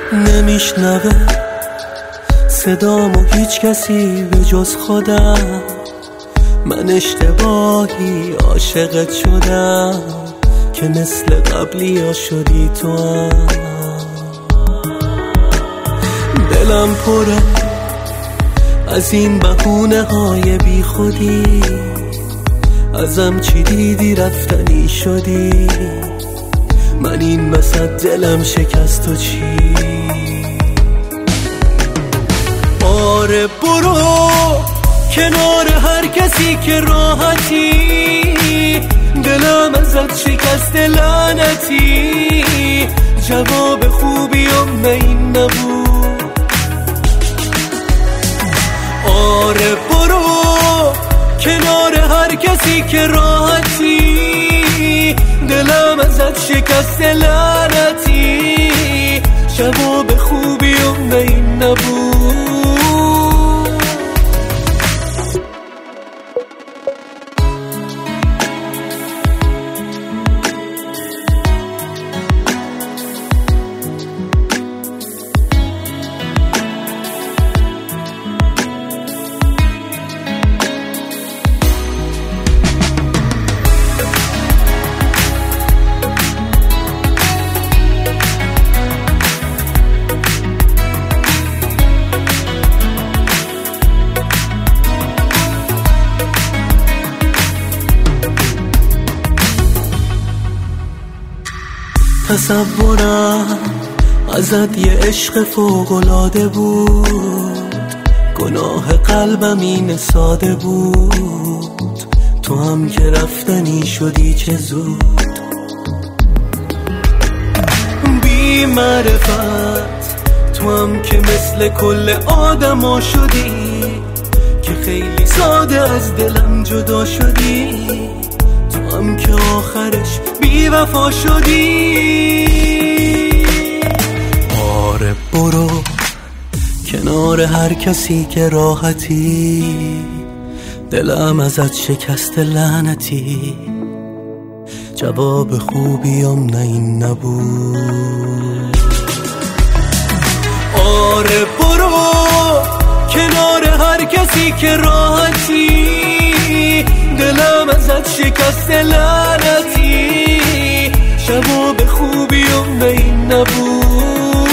نمیشنوه صدامو هیچ کسی به جز خودم. من اشتباهی عاشقت شدم که مثل قبلی ها شدی تو هم. دلم پره از این بهونه های بی خودی، ازم چی دیدی رفتنی شدی. من این وسط دلم شکست و چی. آره برو کنار هر کسی که راحتی، دلم ازت شکست لعنتی. جواب خوبیم نه این نبود. آره برو کنار هر کسی که راحتی، دلم ازت شکست لعنتی. جواب خوبیم نه این نبود. تصورم ازت یه عشق فوق‌العاده بود، گناه قلبم این ساده بود. تو هم که رفتنی شدی چه زود. بی معرفت تو هم که مثل کل آدما شدی، که خیلی ساده از دلم جدا شدی. تو هم که آخرش بی وفا شدی. آره برو کنار هر کسی که راحتی، دلم ازت شکست لعنتی. جواب خوبیم نه این نبود. آره برو کنار هر کسی که راحتی، دلم ازت شکست لعنتی. جواب خوبیم نه این نبود.